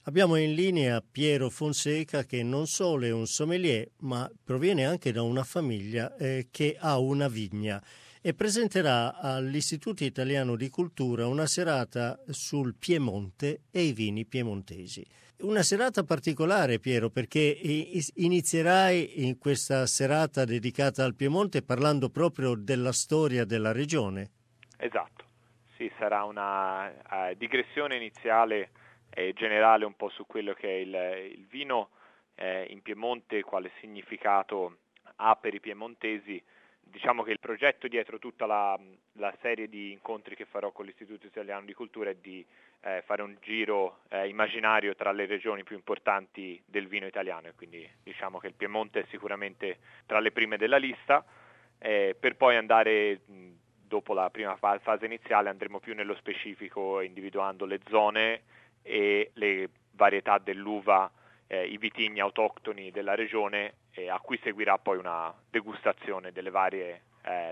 Abbiamo in linea Piero Fonseca che non solo è un sommelier, ma proviene anche da una famiglia che ha una vigna e presenterà all'Istituto Italiano di Cultura una serata sul Piemonte e i vini piemontesi. Una serata particolare, Piero, perché inizierai in questa serata dedicata al Piemonte parlando proprio della storia della regione. Esatto, sì, sarà una digressione iniziale e generale un po' su quello che è il vino in Piemonte, quale significato ha per i piemontesi. Diciamo che il progetto dietro tutta la serie di incontri che farò con l'Istituto Italiano di Cultura è di fare un giro immaginario tra le regioni più importanti del vino italiano, e quindi diciamo che il Piemonte è sicuramente tra le prime della lista, per poi andare, dopo la prima fase iniziale, andremo più nello specifico individuando le zone e le varietà dell'uva, i vitigni autoctoni della regione, a cui seguirà poi una degustazione delle varie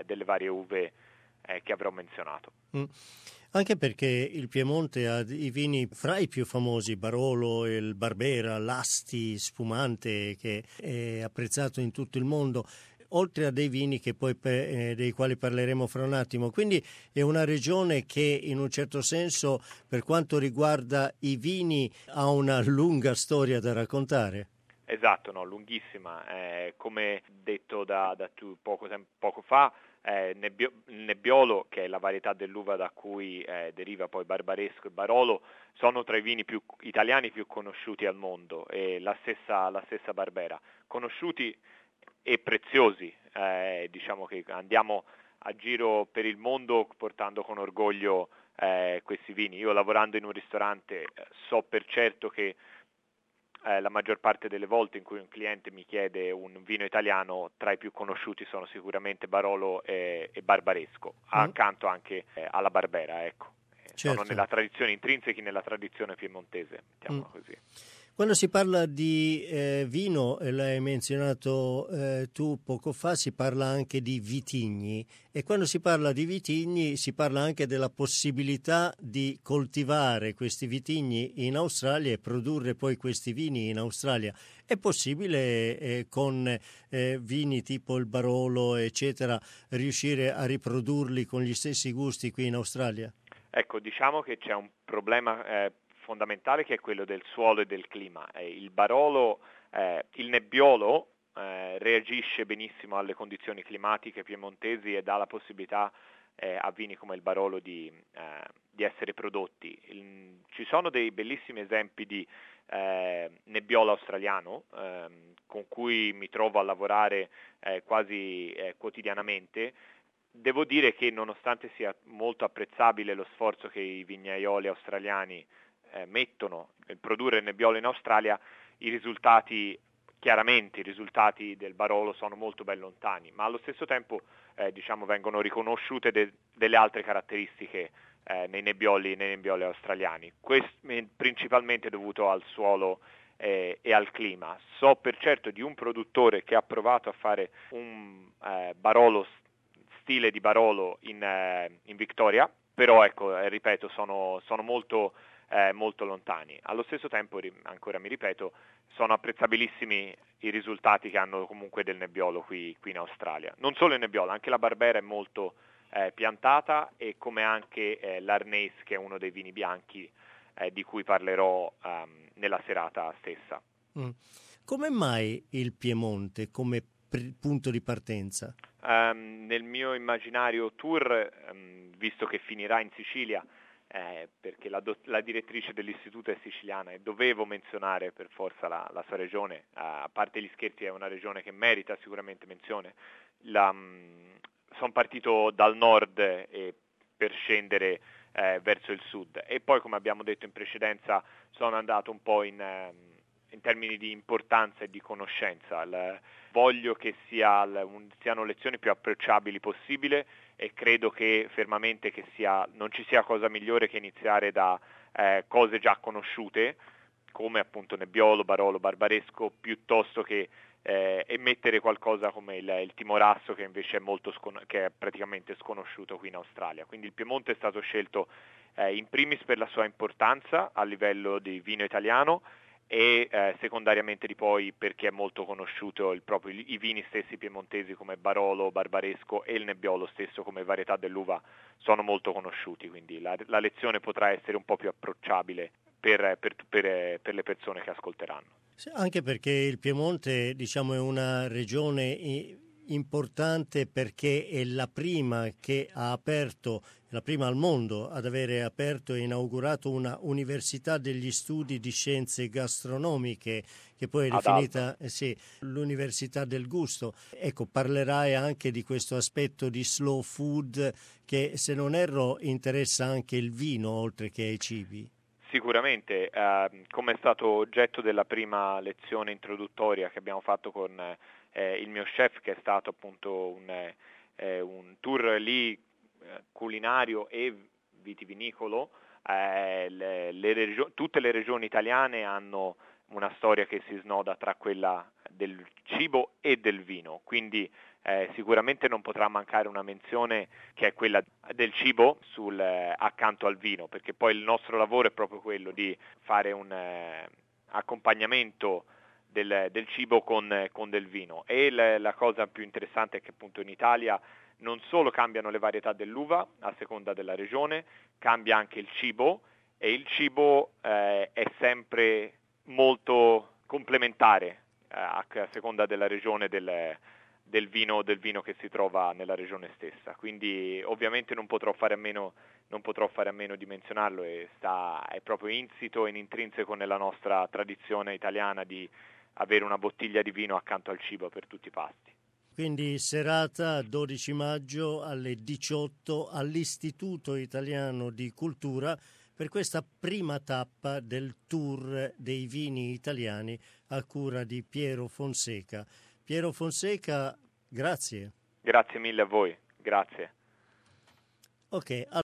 uve che avrò menzionato. Anche perché il Piemonte ha i vini fra i più famosi, Barolo, il Barbera, l'Asti spumante, che è apprezzato in tutto il mondo, oltre a dei vini che poi dei quali parleremo fra un attimo. Quindi è una regione che in un certo senso, per quanto riguarda i vini, ha una lunga storia da raccontare. Esatto, no, lunghissima. Come detto da tu poco fa, Nebbiolo, che è la varietà dell'uva da cui deriva poi Barbaresco e Barolo, sono tra i vini italiani più conosciuti al mondo, e la stessa Barbera. Conosciuti e preziosi, diciamo che andiamo a giro per il mondo portando con orgoglio questi vini. Io, lavorando in un ristorante, so per certo che la maggior parte delle volte in cui un cliente mi chiede un vino italiano, tra i più conosciuti sono sicuramente Barolo e Barbaresco, accanto anche alla Barbera, ecco. Certo. Sono nella tradizione, intrinsechi nella tradizione piemontese, mettiamola così. Quando si parla di vino, l'hai menzionato tu poco fa, si parla anche di vitigni, e quando si parla di vitigni si parla anche della possibilità di coltivare questi vitigni in Australia e produrre poi questi vini in Australia. È possibile con vini tipo il Barolo, eccetera, riuscire a riprodurli con gli stessi gusti qui in Australia? Ecco, diciamo che c'è un problema fondamentale, che è quello del suolo e del clima. Il Barolo, il Nebbiolo reagisce benissimo alle condizioni climatiche piemontesi e dà la possibilità a vini come il Barolo di essere prodotti. Ci sono dei bellissimi esempi di Nebbiolo australiano con cui mi trovo a lavorare quasi quotidianamente. Devo dire che, nonostante sia molto apprezzabile lo sforzo che i vignaioli australiani mettono nel produrre Nebbiolo in Australia, i risultati del Barolo sono molto ben lontani, ma allo stesso tempo vengono riconosciute delle altre caratteristiche nei nebbioli australiani, principalmente dovuto al suolo e al clima. So per certo di un produttore che ha provato a fare un Barolo stile di Barolo in Victoria, però ecco, ripeto, sono molto lontani. Allo stesso tempo, ancora mi ripeto, sono apprezzabilissimi i risultati che hanno comunque del Nebbiolo qui in Australia. Non solo il Nebbiolo, anche la Barbera è molto piantata, e come anche l'Arneis, che è uno dei vini bianchi di cui parlerò nella serata stessa. Come mai il Piemonte come punto di partenza? Nel mio immaginario tour, visto che finirà in Sicilia, perché la direttrice dell'istituto è siciliana e dovevo menzionare per forza la sua regione, a parte gli scherzi, è una regione che merita sicuramente menzione. Sono partito dal nord per scendere verso il sud, e poi, come abbiamo detto in precedenza, sono andato un po' in termini di importanza e di conoscenza. Voglio che siano lezioni più approcciabili possibile, e credo che fermamente che non ci sia cosa migliore che iniziare da cose già conosciute, come appunto Nebbiolo, Barolo, Barbaresco, piuttosto che mettere qualcosa come il Timorasso, che invece è che è praticamente sconosciuto qui in Australia. Quindi il Piemonte è stato scelto in primis per la sua importanza a livello di vino italiano e secondariamente di poi perché è molto conosciuto proprio i vini stessi piemontesi come Barolo, Barbaresco e il Nebbiolo stesso come varietà dell'uva sono molto conosciuti, quindi la lezione potrà essere un po' più approcciabile per le persone che ascolteranno. Anche perché il Piemonte, diciamo, è una regione importante perché è la prima che ha aperto, la prima al mondo ad avere aperto e inaugurato una università degli studi di scienze gastronomiche, che poi è definita l'Università del Gusto. Ecco, parlerai anche di questo aspetto di slow food che, se non erro, interessa anche il vino oltre che ai cibi. Sicuramente, come è stato oggetto della prima lezione introduttoria che abbiamo fatto con il mio chef, che è stato appunto un tour lì culinario e vitivinicolo, tutte le regioni italiane hanno una storia che si snoda tra quella del cibo e del vino, quindi sicuramente non potrà mancare una menzione che è quella del cibo accanto al vino, perché poi il nostro lavoro è proprio quello di fare un accompagnamento del cibo con del vino. E la cosa più interessante è che appunto in Italia non solo cambiano le varietà dell'uva a seconda della regione, cambia anche il cibo, e il cibo è sempre molto complementare a seconda della regione del vino che si trova nella regione stessa. Quindi ovviamente non potrò fare a meno di menzionarlo, e è proprio insito e intrinseco nella nostra tradizione italiana di avere una bottiglia di vino accanto al cibo per tutti i pasti. Quindi serata 12 maggio alle 18 all'Istituto Italiano di Cultura per questa prima tappa del tour dei vini italiani a cura di Piero Fonseca. Piero Fonseca, grazie. Grazie mille a voi, grazie. Ok.